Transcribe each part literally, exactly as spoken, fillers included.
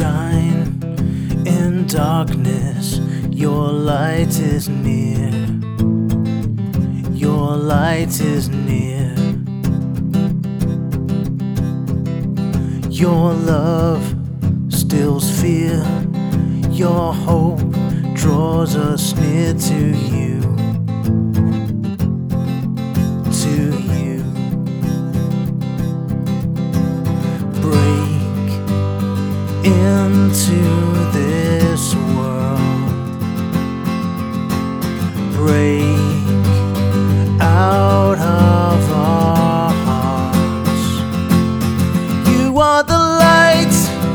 shine in darkness, your light is near. Your light is near. Your love stills fear. Your hope draws us near to you. To you. Break into this world. Break out of our hearts. You are the light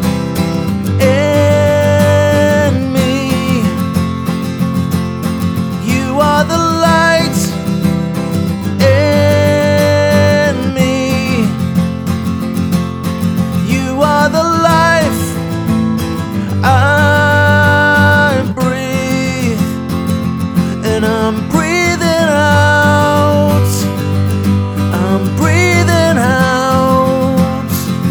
in me. You are the light in me. You are the life I breathe, and I'm breathing out. I'm breathing out.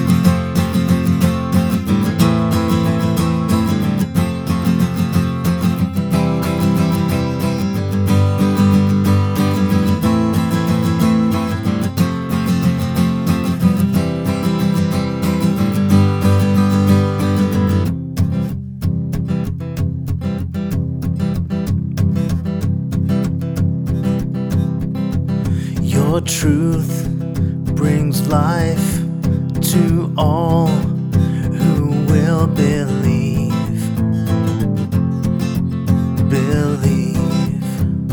Your truth brings life to all who will believe. Believe.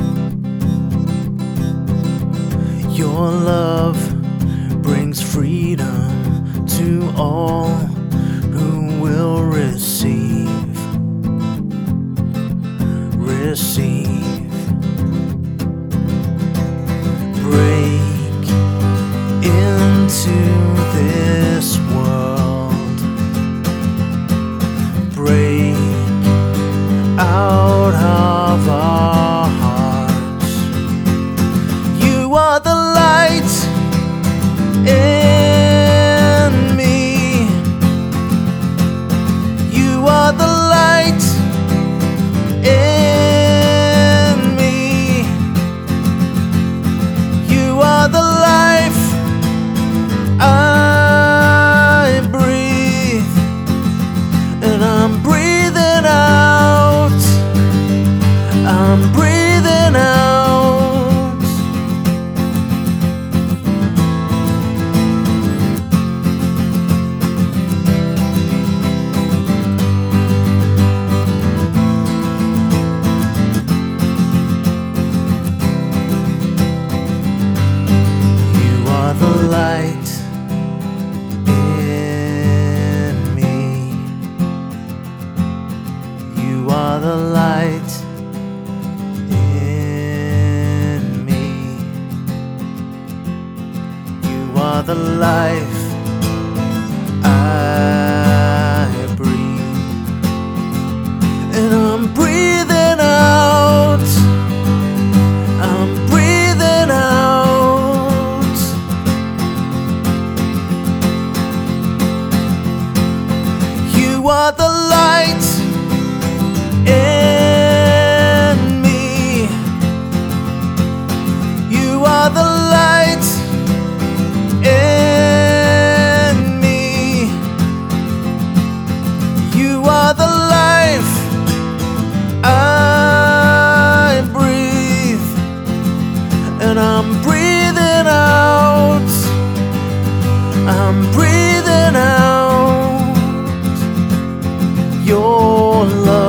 Your love brings freedom to all who will receive. Receive. Break into this world. Break out of our hearts. You are the light in me. You are the light in me. You are the life I breathe, and I'm breathing out. I'm breathing out. You are the light in me. You are the light in me. You are the life I breathe, and I'm breathing out. I'm breathing out. You are the light in me. You are the light in me. You are the life I breathe, and I'm breathing out. I'm breathing out. Your love